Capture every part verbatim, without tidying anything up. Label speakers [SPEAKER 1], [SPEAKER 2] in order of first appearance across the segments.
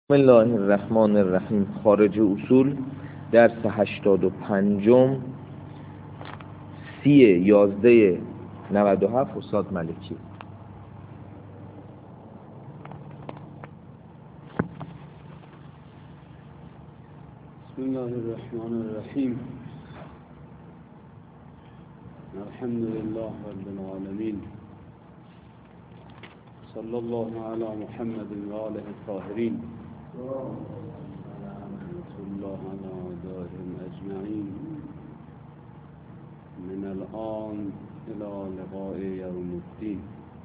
[SPEAKER 1] بسم الله الرحمن الرحیم. خارج اصول درس هشتاد و پنجم سی یازده نود و هفت استاد ملکی.
[SPEAKER 2] بسم الله الرحمن الرحیم. الحمد لله رب العالمین. صلی الله علی محمد و آله الطاهرین. رحمت الله علی اعدائهم اجمعین من الان الى لقاء یوم الدین.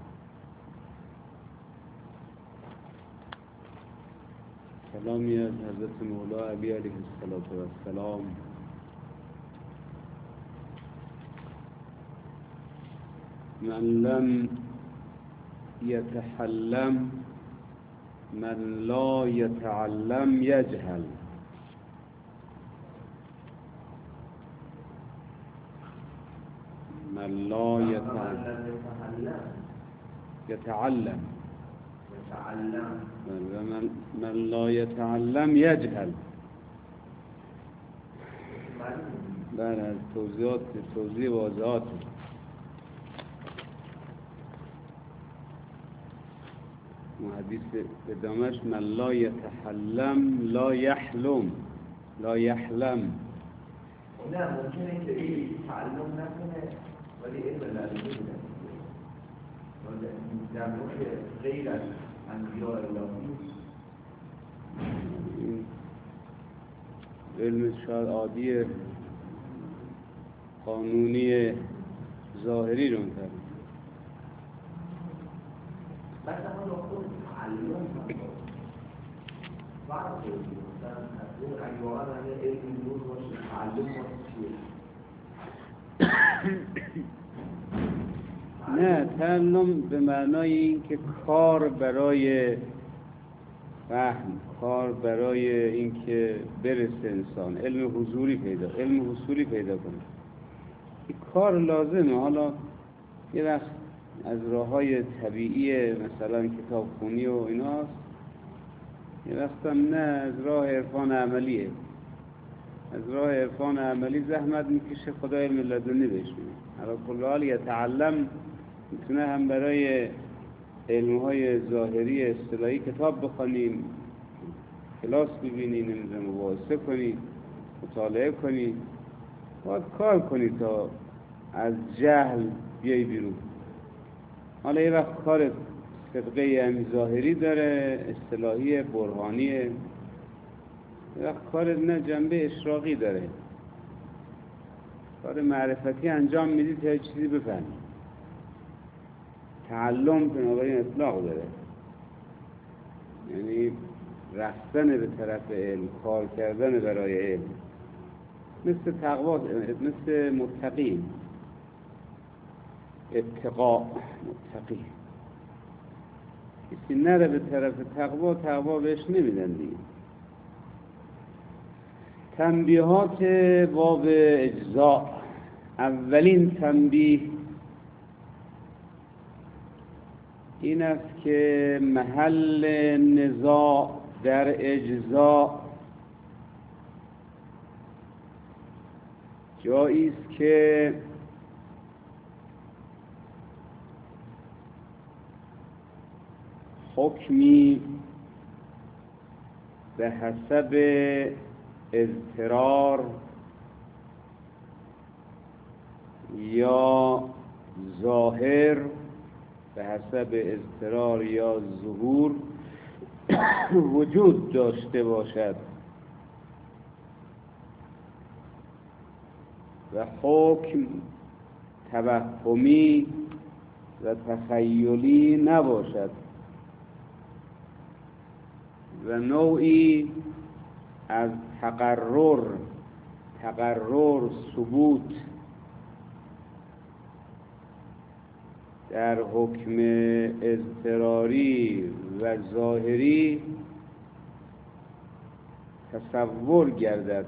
[SPEAKER 2] کلامی از حضرت مولا علی علیه السلام من لم يتحلم من لا يتعلم يجهل. من لا يتعلم يتعلم من, من لا يتعلم يجهل. بله، از توضیحات توضیح واضحات حدیث ادامش من لا يتحلم لا يحلم لا يحلم.
[SPEAKER 3] نه ممکنه که این تعلم نکنه ولی علم لازم بوده در مورد غیر از انبیاء الهی
[SPEAKER 2] علم شاید عادی قانونی ظاهری رو می‌کنه.
[SPEAKER 3] بس اما خود تعلم فرق داره. مثلا اگه واقعا علم نور باشه تعلم باشه
[SPEAKER 2] نه، تعلم به معنای این که کار برای فهم، کار برای این که برسه انسان علم حضوری پیدا علم حصولی پیدا کنه. این کار لازمه. حالا یه وقت از راه‌های طبیعی مثلا کتاب خونی و ایناست، یه وقت هم نه، از راه عرفان عملیه. از راه عرفان عملی زحمت میکشه، خدا علم لدنی بهش میده. حالا کل حال یتعلم میتونه هم برای علم‌های ظاهری اصطلاحی کتاب بخونیم، کلاس ببینیم، نمیدونم مباحثه کنیم، مطالعه کنیم، باید کار کنی تا از جهل بیای بیرون. حالا یه وقت کار صدقه هم ظاهری داره، اصطلاحی برهانیه، یه وقت کار نه جنبه اشراقی داره، کار معرفتی انجام میدی تا یه چیزی بفهمی. تعلم بنابراین اطلاق داره، یعنی رفتن به طرف علم، کار کردن برای علم، مثل تقوا، مثل متقی، اتقا، متقی. کسی نره به طرف تقوا، تقوا بهش نمیدن دیگه. تنبیهات باب اجزاء. اولین تنبیه این است که محل نزاع در اجزاء جایی است که حکمی به حسب اضطرار یا ظاهر، به حسب اضطرار یا ظهور وجود داشته باشد و حکم توهمی و تخیلی نباشد و نوعی از تقرر تقرر ثبوت در حکم اضطراری و ظاهری تصور گردد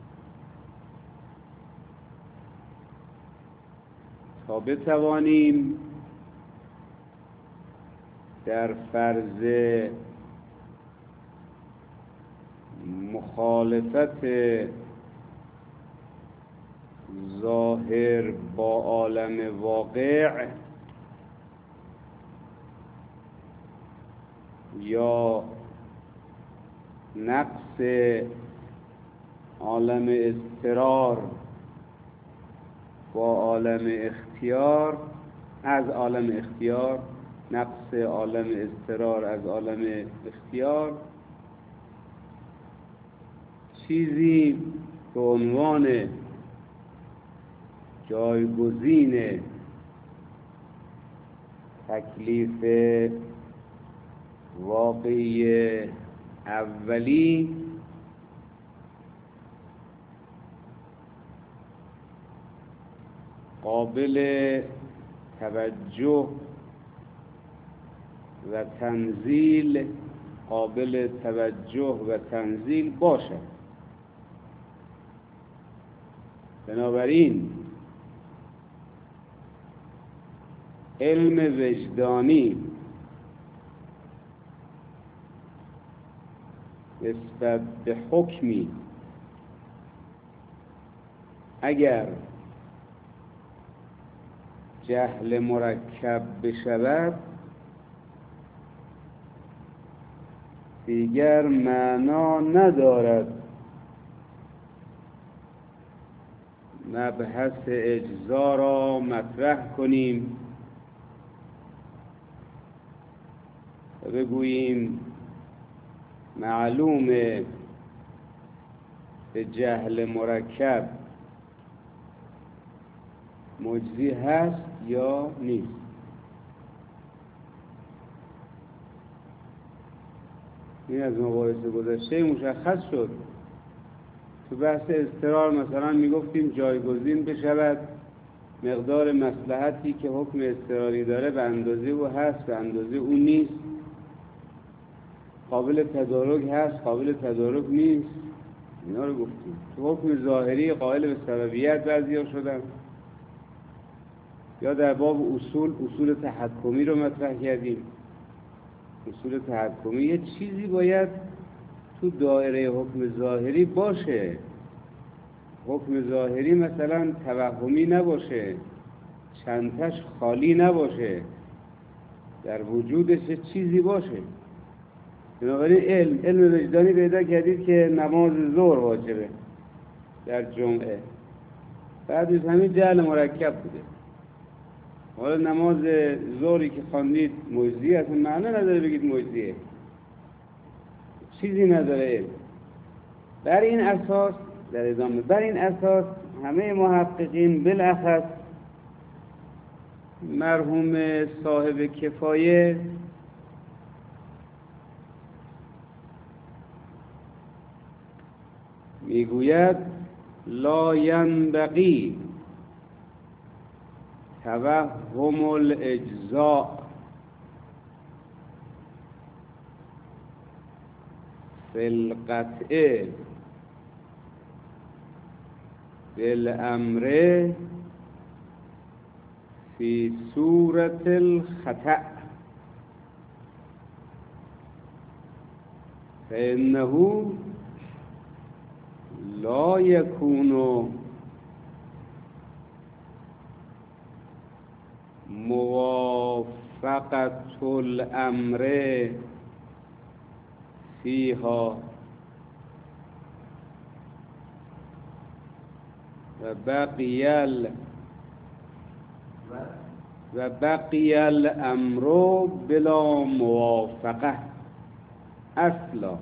[SPEAKER 2] تا بتوانیم در فرض مخالفت ظاهر با عالم واقع یا نقص عالم اضطرار با عالم اختیار از عالم اختیار، نقص عالم اضطرار از عالم اختیار، چیزی به عنوان جایگزین تکلیف واقعی اولی قابل توجه و تنزیل قابل توجه و تنزیل باشد. بنابراین علم وجدانی نسبت به حکمی اگر جهل مرکب بشود دیگر معنا ندارد مبحث اجزا را مطرح کنیم و بگوییم معلومه به جهل مرکب مجزی هست یا نیست. این از مباحث گذشته مشخص شد. تو بحث اضطرار مثلا میگفتیم جایگزین بشود مقدار مصلحتی که حکم اضطراری داره به اندازه او هست به اندازه او نیست، قابل تدارک هست قابل تدارک نیست، اینا رو گفتیم. تو حکم ظاهری قائل به سببیت بعضیا شدن، یا در باب اصول اصول تحکمی رو مطرح کردیم. اصول تحکمی یه چیزی باید تو دایره حکم ظاهری باشه، حکم ظاهری مثلا توهمی نباشه، چندتاش خالی نباشه، در وجودش یه چیزی باشه. بنابراین علم علم وجدانی پیدا کردید که نماز ظهر واجبه در جمعه، بعدش همین جهل مرکب بوده. حالا نماز ظهری که خواندید مجزی اصلا معنی نداره بگید مجزیه، چیزی نداره علم. بر این اساس در ادامه بر این اساس همه محققین بالاخص مرحوم صاحب کفایه میگوید لا ینبغی توهم الاجزاء فی القطع بالامر فی صورت الخطأ فإنه لا يكون موافقة الامر فيها و بقي ال و بقي الامر بلا موافقه اصلا.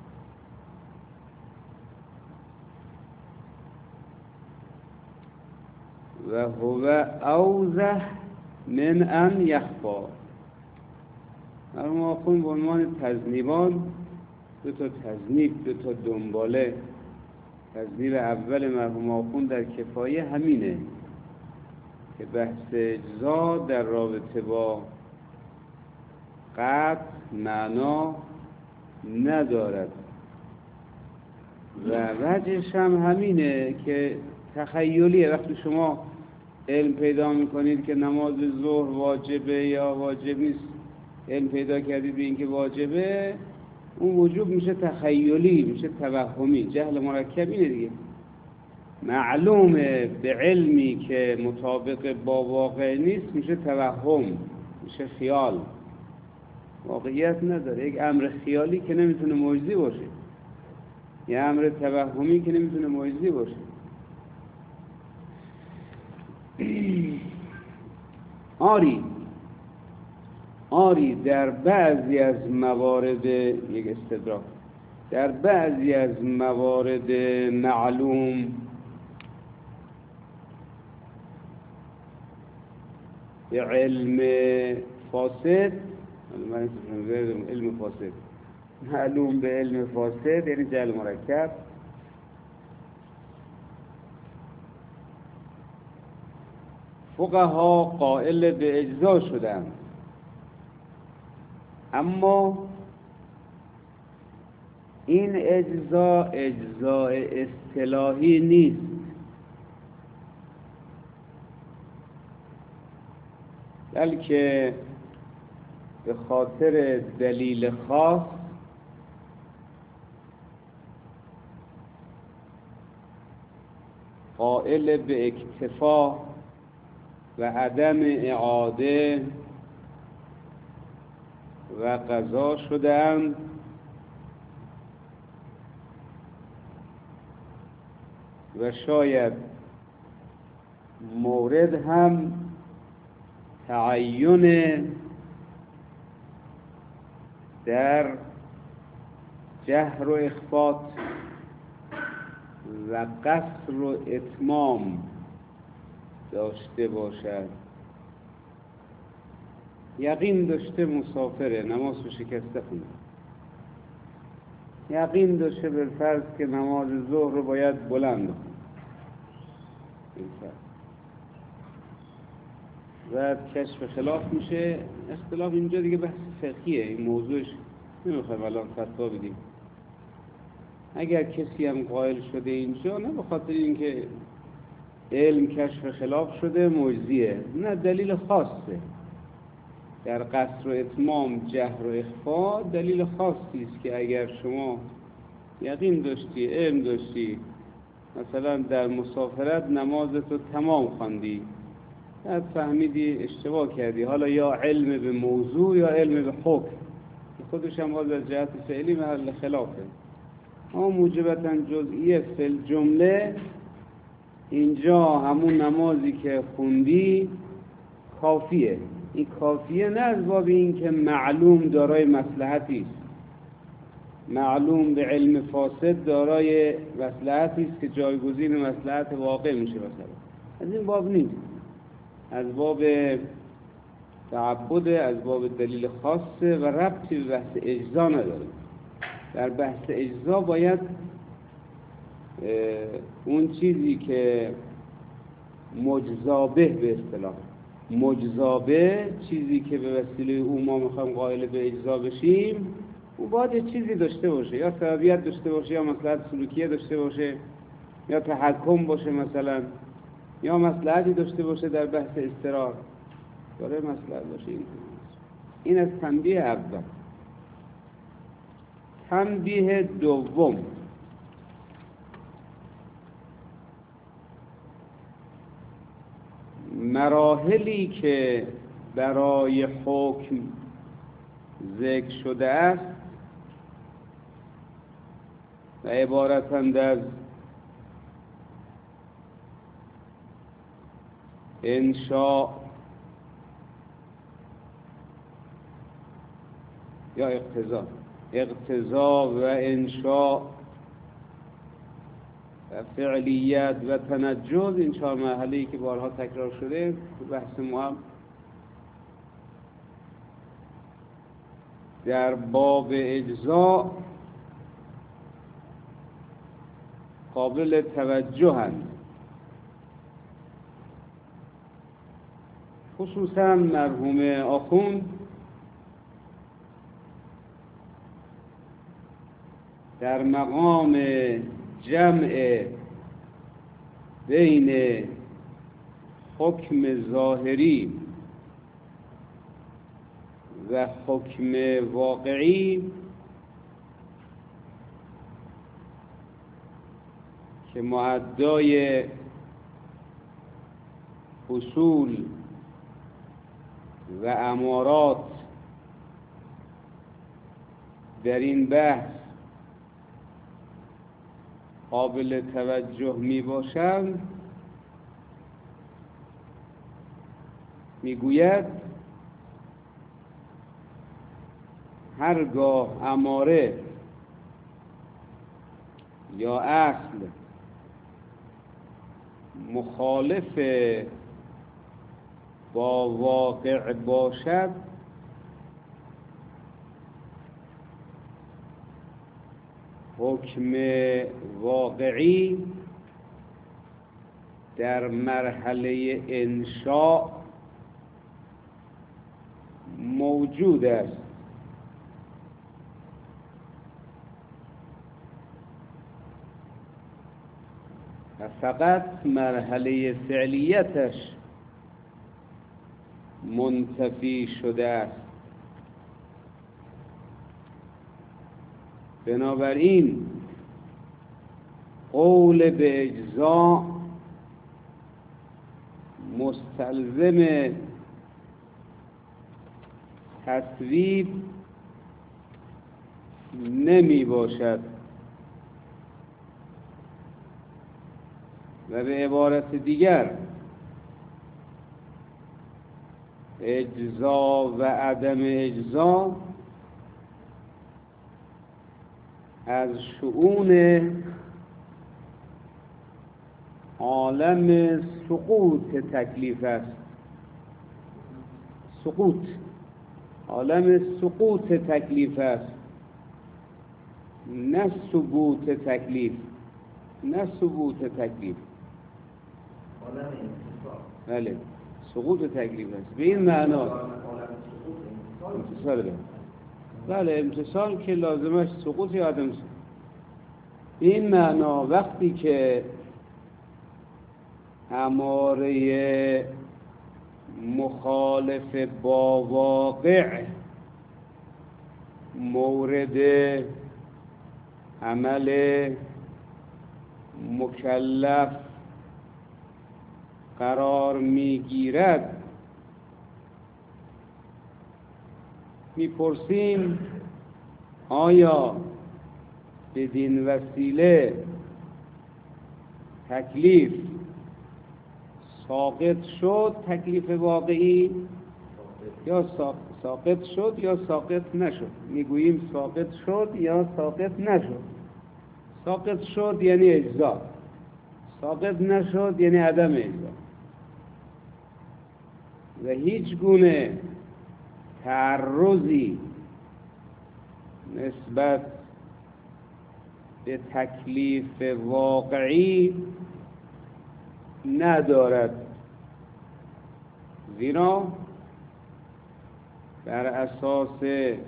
[SPEAKER 2] و هو اوضح من ان یخفا. مرحوم آخوند به عنوان تذنیبان دو تا تذنیب دو تا دنباله. تذنیب اول مرحوم آخوند در کفایه همینه که بحث اجزا در رابطه با قطع معنا ندارد و وجهش هم همینه که تخیلیه. وقتی شما علم پیدا میکنید که نماز ظهر واجبه یا واجب نیست، علم پیدا کردید به اینکه واجبه، اون وجوب میشه تخیلی، میشه توهمی. جهل مرکب اینه دیگه، معلومه به علمی که مطابق با واقع نیست میشه توهم، میشه خیال، واقعیت نداره. یک امر خیالی که نمیتونه معجزی باشه، یه امر توهمی که نمیتونه معجزی باشه. آری آری در بعضی از موارد، یک استدراک، در بعضی از موارد معلوم به علم فاسد، علم فاسد معلوم به علم فاسد یعنی جهل مرکب، فقها قائل به اجزا شدند، اما این اجزا اجزاء اصطلاحی نیست، بلکه به خاطر دلیل خاص قائل به اکتفا و عدم اعاده و قضا شدند و شاید مورد هم تعین در جهر و اخفات و قصر و اتمام داشته باشد. یقین داشته مسافره، نماز رو شکسته خونده، یقین داشته بالفرض که نماز ظهر رو باید بلند بخونه، و کشف خلاف میشه. اختلاف اینجا دیگه بحث فقهیه، این موضوعش نمیخوایم الان فتوا بدیم. اگر کسی هم قائل شده اینجا، نه به خاطر اینکه علم کشف خلاف شده معجزیه، نه، دلیل خاصه در قصر و اتمام، جهر و اخفا، دلیل خاصی است که اگر شما یقین داشتی، علم داشتی، مثلا در مسافرت نمازتو تمام خواندی، بعد فهمیدی اشتباه کردی، حالا یا علم به موضوع یا علم به حکم، خودش هم باز از جهت فعلی محل خلافه، اما موجبتا جزئیه فی الجمله اینجا همون نمازی که خوندی کافیه. این کافیه نه از باب این که معلوم دارای مصلحتی است، معلوم به علم فاسد دارای مصلحتی است که جایگزین مصلحت واقع میشه، مثلا از این باب نیست، از باب تعبد، از باب دلیل خاصه و ربطی به بحث اجزا نداره. در بحث اجزا باید اون چیزی که مجزابه به اصطلاح، مجزابه چیزی که به وسیله او ما میخوایم قائل به اجزا بشیم، او باید چیزی داشته باشه، یا سببیت داشته باشه، یا مصلحت سلوکیه داشته باشه، یا تحکم باشه مثلا، یا مصلحتی داشته باشه در بحث استقرار، داره مصلحت باشه. این از تنبیه اول. تنبیه دوم، مراحلی که برای حکم ذکر شده است و عبارتند از انشاء یا اقتضا، اقتضا و انشاء و فعلیت و تنجز، این چهار مرحله‌ای که بارها تکرار شده تو بحث ما هم در باب اجزا قابل توجه هست، خصوصا مرحوم آخوند در مقام جمع بین حکم ظاهری و حکم واقعی که معدای اصول و امارات در این بحث قابل توجه می باشند، می گوید هرگاه اماره یا اصل مخالف با واقع باشد، حکم واقعی در مرحله انشاء موجود است. و فقط مرحله فعلیتش منتفی شده است. بنابراین قول به اجزا مستلزم تصویب نمی باشد و به عبارت دیگر اجزا و عدم اجزا از شؤون عالم سقوط تکلیف است. سقوط، عالم سقوط تکلیف است، نه ثبوت تکلیف، نه ثبوت تکلیف.
[SPEAKER 3] عالم انتصال.
[SPEAKER 2] بله، سقوط تکلیف است. به این معنا امتصال به بله امتصال که لازمش سقوط یا عدم سقوط. به این معنا وقتی که اماره مخالف با واقع مورد عمل مکلف قرار میگیرد، میپرسیم آیا بدین وسیله تکلیف ساقط شد، تکلیف واقعی، یا ساقط شد یا ساقط نشد؟ میگوییم ساقط شد یا ساقط نشد. ساقط شد یعنی اجزا، ساقط نشد یعنی عدم اجزا. و هیچ گونه تعرضی نسبت به تکلیف واقعی ندارد، زیرا بر اساس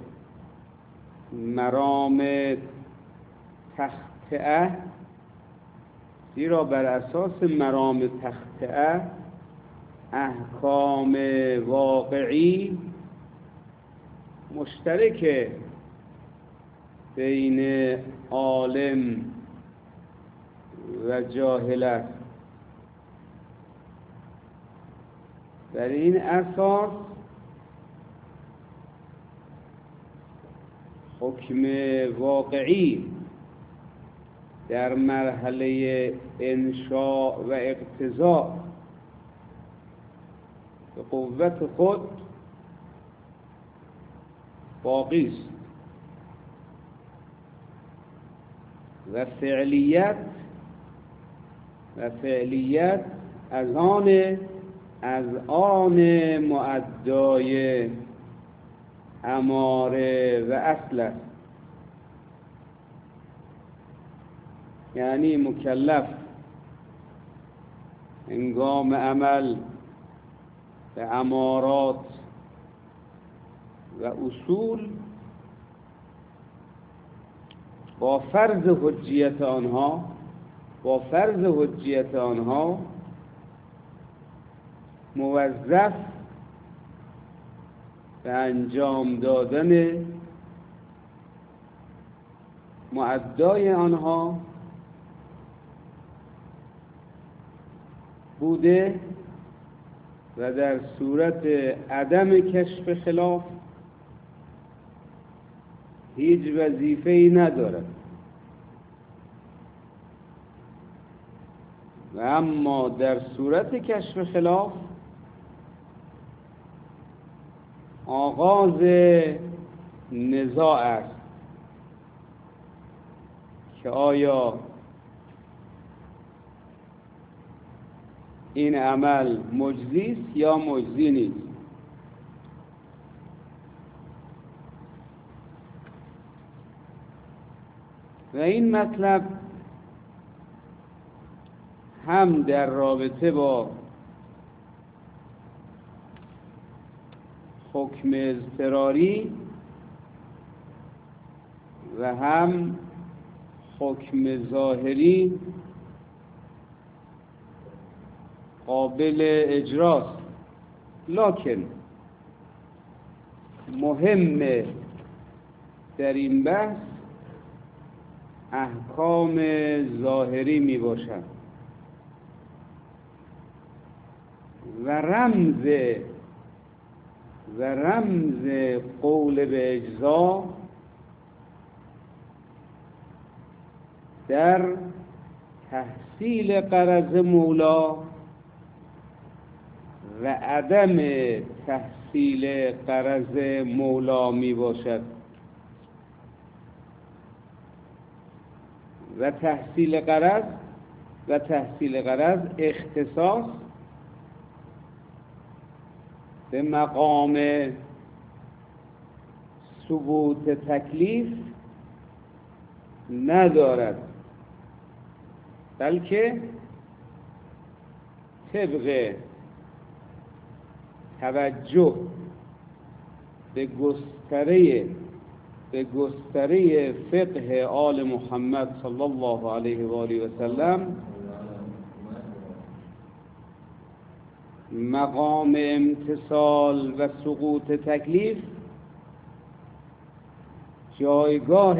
[SPEAKER 2] مرام تخطئه زیرا بر اساس مرام تخطئه احکام واقعی مشترک بین عالم و جاهل است. بر این اساس حکم واقعی در مرحله انشاء و اقتضاء به قوت خود باقی است و فعلیت و فعلیت از آن از آن معدای اماره و اصل است. یعنی مکلف هنگام عمل به امارات و اصول با فرض حجیت آنها با فرض حجیت آنها موظف به انجام دادن معدای آنها بوده و در صورت عدم کشف خلاف هیچ وظیفه‌ای ندارد و اما در صورت کشف خلاف آغاز نزاع است که آیا این عمل مجزی است یا مجزی نیست. و این مطلب هم در رابطه با حکم اضطراری و هم حکم ظاهری قابل اجراست، لکن مهم در این بحث احکام ظاهری می باشد و رمز و رمز قول به اجزا در تحصیل غرض مولا و عدم تحصیل غرض مولا می باشد. و تحصیل غرض و تحصیل غرض اختصاص به مقام ثبوت تکلیف ندارد، بلکه طبق توجه به گستره به گستره فقه آل محمد صلی الله علیه و آله و سلم مقام امتثال و سقوط تکلیف جایگاه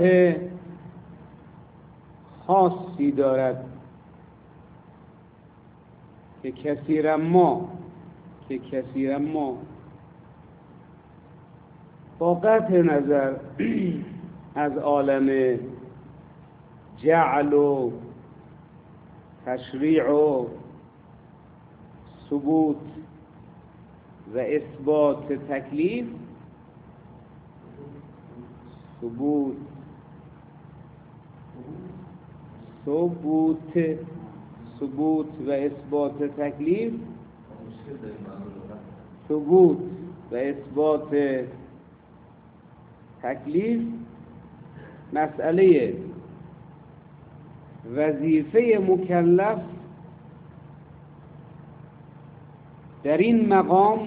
[SPEAKER 2] خاصی دارد که کثیرا ما که کثیرا ما با قطع نظر از عالم جعل و تشریع و ثبوت و اثبات تکلیف، ثبوت ثبوت ثبوت و اثبات تکلیف ثبوت و اثبات تکلیف مسئله وظیفه مکلف در این مقام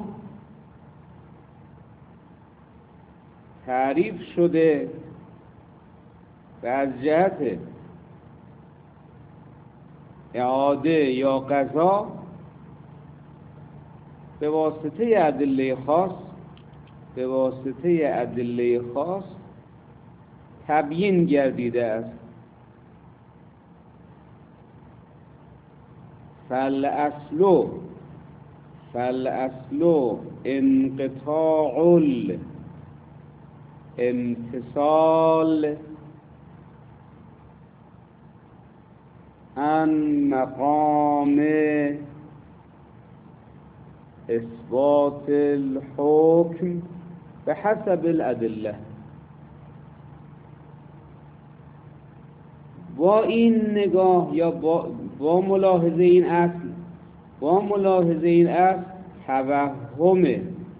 [SPEAKER 2] تعریف شده و از جهت اعاده یا قضا به واسطه ادله خاص به واسطه ادله خاص تبیین گردیده است. فالاصل فالاصل انقطاع الامتصال عن مقام اثبات الحکم به حسب الادله. با این نگاه یا با, با ملاحظه این اصل با ملاحظه این اصل توهم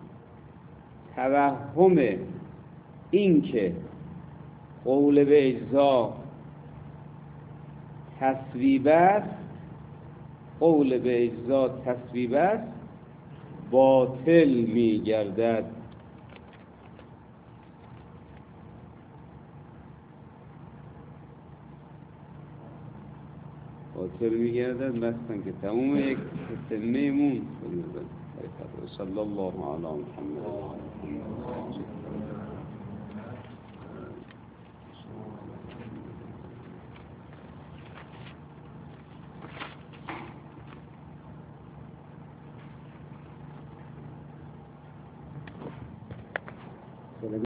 [SPEAKER 2] توهم این که قول به اجزا تصویب است قول به اجزا تصویب است باطل می گردد. باطل می گردد بستن که تمام یک تتمه مون صلی الله علی محمد.